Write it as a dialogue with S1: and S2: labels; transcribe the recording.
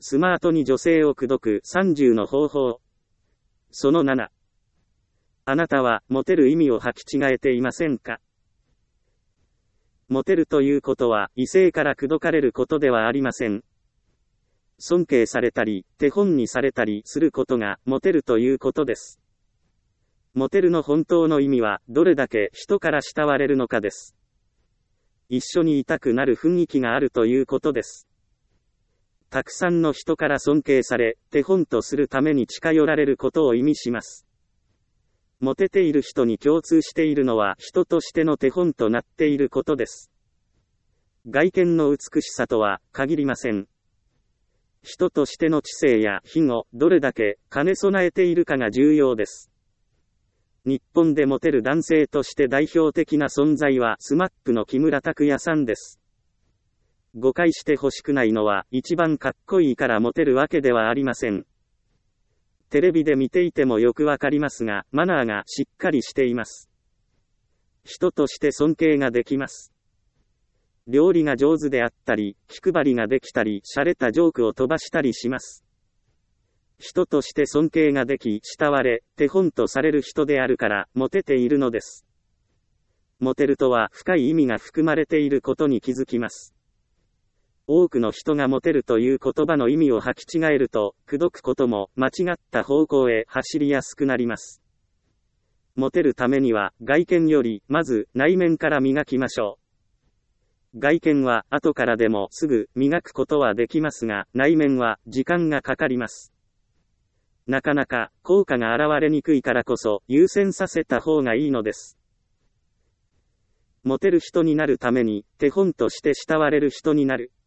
S1: スマートに女性を口説く30の方法。その7。あなたはモテる意味を履き違えていませんか？モテるということは異性から口説かれることではありません。尊敬されたり、手本にされたりすることがモテるということです。モテるの本当の意味はどれだけ人から慕われるのかです。一緒にいたくなる雰囲気があるということです。たくさんの人から尊敬され、手本とするために近寄られることを意味します。モテている人に共通しているのは人としての手本となっていることです。外見の美しさとは限りません。人としての知性や品をどれだけ兼ね備えているかが重要です。日本でモテる男性として代表的な存在はSMAPの木村拓哉さんです。誤解してほしくないのは一番かっこいいからモテるわけではありません。テレビで見ていてもよくわかりますが、マナーがしっかりしています。人として尊敬ができます。料理が上手であったり、気配りができたり、洒落たジョークを飛ばしたりします。人として尊敬ができ、慕われ、手本とされる人であるから、モテているのです。モテるとは深い意味が含まれていることに気づきます。多くの人がモテるという言葉の意味を履き違えると、口説くことも間違った方向へ走りやすくなります。モテるためには外見よりまず内面から磨きましょう。外見は後からでもすぐ磨くことはできますが、内面は時間がかかります。なかなか効果が現れにくいからこそ優先させた方がいいのです。モテる人になるために手本として慕われる人になる。